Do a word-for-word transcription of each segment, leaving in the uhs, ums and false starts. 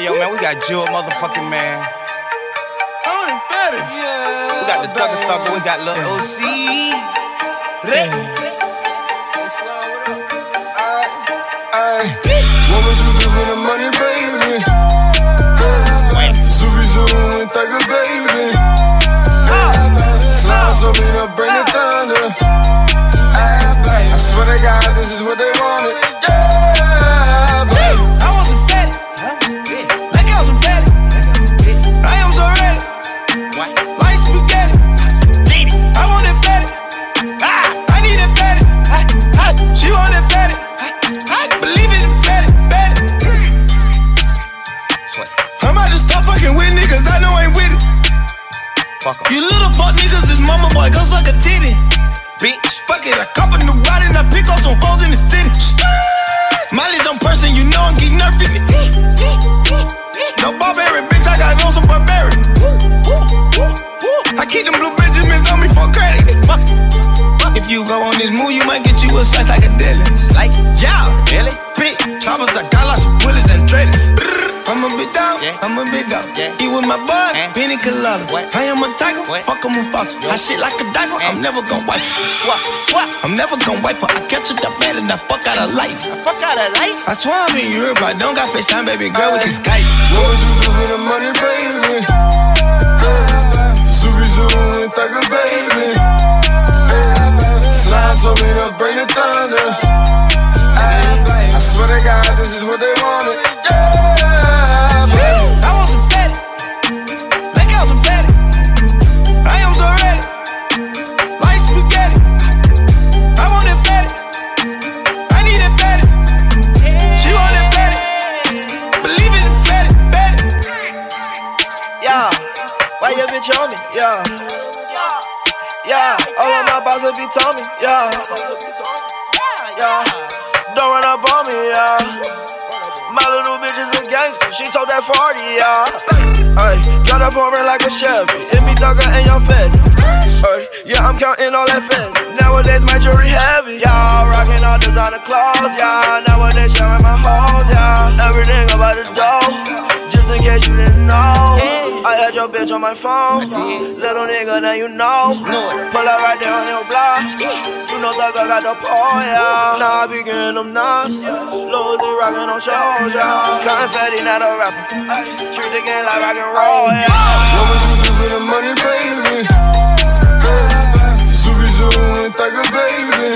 Yo, man, we got Jewel, motherfucking man. Only better. Yeah. We got the Thugger Thugger, we got Lil O C. Rick. What would you do for the money, baby? Zuby Zoo and Thugger, baby. Slime told me to bring the thunder. I swear to God, this is what they wanted. Yeah, baby. I want some fatty. Let go some fatty. I am so ready. Like spaghetti. Need it. I want that fatty. Ah, I need that fatty. Ah, ah, she want that fatty. I believe it in fatty, fatty. I'm about to stop fucking with niggas I know ain't with it. Fuck em. You little fuck niggas, this mama boy go suck a titty. Bitch, fuck it, I cop a new ride and I pick up some hoes in the city. Miley's on person, you know I'm keep nerfing it. No barbarian, bitch, I got on some barbarian. I keep them blue Benjamins on me for credit. If you go on this move, you might get you a slice like a deli. Slice? Yeah, deli. Big choppers, I got lots of bullets and traders. I'm a bit down, yeah. I'm a bit down. Yeah. Eat with my bud, eh? Penny colada. I am a tiger, what? Fuck em with fox. I shit like a diaper, eh? I'm never gon' wipe her. Swap, swap, I'm never gon' wipe her. I catch her the bed and I fuck out her lights. I fuck out her lights? I swear I'm in Europe, I don't got FaceTime, baby girl, we can Skype. What would you do for the money, baby? Zuby Zoo and Thugger, baby. Slime told me to bring the thunder. I swear to God, this is what they wanted. I want some fatty. Let go some fatty. I am so ready. Like spaghetti. I want that fatty. I need that fatty. She want that fatty. Believe it in fatty, fatty. Yeah, why your bitch on me? Yeah, yeah, all of my bosses be told me. Yeah, yeah, don't run up on me. Yeah. My little bitch is a gangster, she told that forty, yeah. Ay, drive up on her like a Chevy, hit me Thugger and your fed. Ay, yeah, I'm counting all that fed. Nowadays my jewelry heavy, yeah. Rocking all designer clothes, yeah. Nowadays sharing my hoes, yeah. Everything about the dough, just in case you didn't know. I had your bitch on my phone, little nigga, now you know. Pull up right there on your block. You know Thugger got the pole, yeah. Now I be getting them knots. Lil Uzi rockin' on shows, yeah. Confetti, not a rapper. Treat the game like rock and roll, yeah. What would you do for the money, baby? Zuby Zoo and Thugger, baby.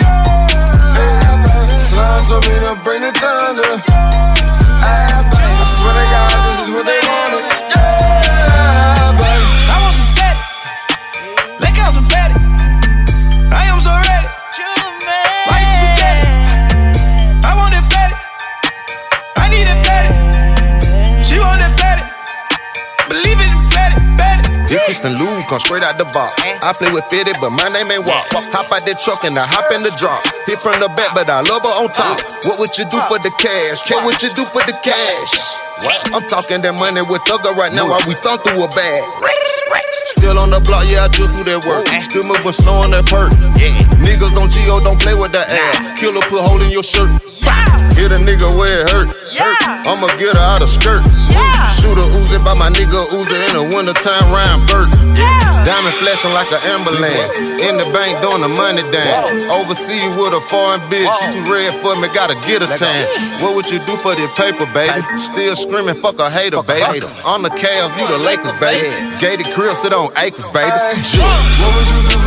Slime told me to bring the thunder. I swear to God, this is what they wanted. Yeah, baby. I want some fatty. Let go some fatty. I am so ready. Like spaghetti. I want that fatty. I need that fatty. She want that fatty. Believe it in fatty, fatty. This Kristen Lou come straight out the box. I play with fifty, but my name ain't Walk. Hop out that truck and I hop in the drop. Hit from the back, but I love her on top. What would you do for the cash? What would you do for the cash? I'm talking that money with Thugger right now while we thumb through a bag. Still on the block, yeah, I just do that work. Still moving slow on that perk. Niggas on G O don't play with that ass. Killer put hole in your shirt. Hit a nigga where it hurt. I'ma get her out of skirt. Shoot a Uzi by my nigga Uzi in the wintertime Ryan Burke. Diamond flashing like an ambulance. In the bank doing the money dance. Overseas with a foreign bitch. She too red for me, gotta get a tan. What would you do for this paper, baby? Still screaming, fuck a hater, baby. On the Cavs, you the Lakers, baby. Gated crib, sit on acres, baby. What would you do